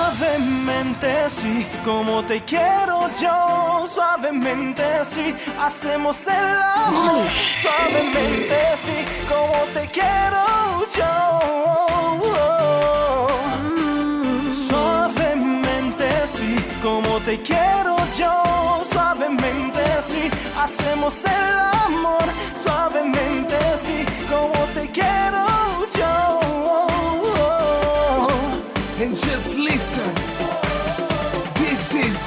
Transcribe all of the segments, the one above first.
Suavemente sí, como te quiero yo. Suavemente sí, hacemos el amor. Suavemente sí, como te quiero yo. Suavemente sí, como te quiero yo. Suavemente sí, hacemos el amor. Suavemente sí, como te quiero yo. And just listen, this is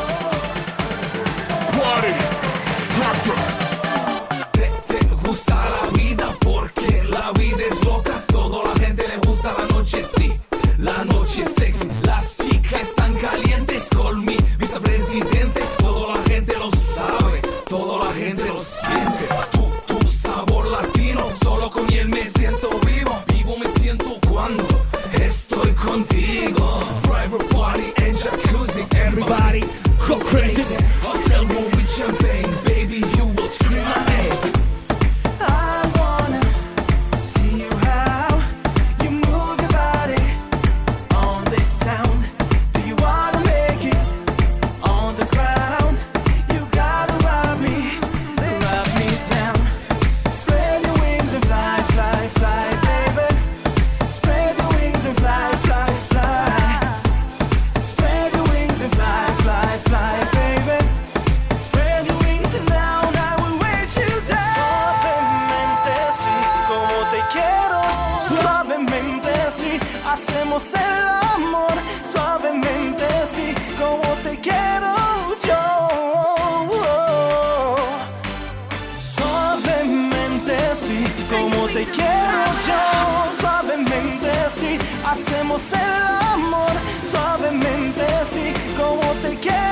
Party Starter. Te gusta la vida porque la vida es loca. Toda la gente le gusta la noche, sí, la noche es sexy. Las chicas están calientes con mi vicepresidente. Toda la gente lo sabe, toda la gente lo siente. Tu sabor latino, solo con él me siento vivo. Vivo me siento cuando estoy contigo. Private party and jacuzzi. Everybody go crazy. Hotel room with champagne. Baby, you will scream my name. I wanna see you how you move your body on this sound. Do you wanna make it on the ground? You gotta rock me down. Spread your wings and fly, fly, fly, baby. Spread your wings and fly, fly, fly. Spread your wings and fly, fly, fly, baby. Spread your wings and down, I will wait you down. Suavemente sí, como te quiero. Suavemente sí, hacemos el amor. Suavemente sí, como te quiero yo. Suavemente sí, como te quiero yo. Suavemente sí, hacemos el amor. Suavemente sí, como te quiero.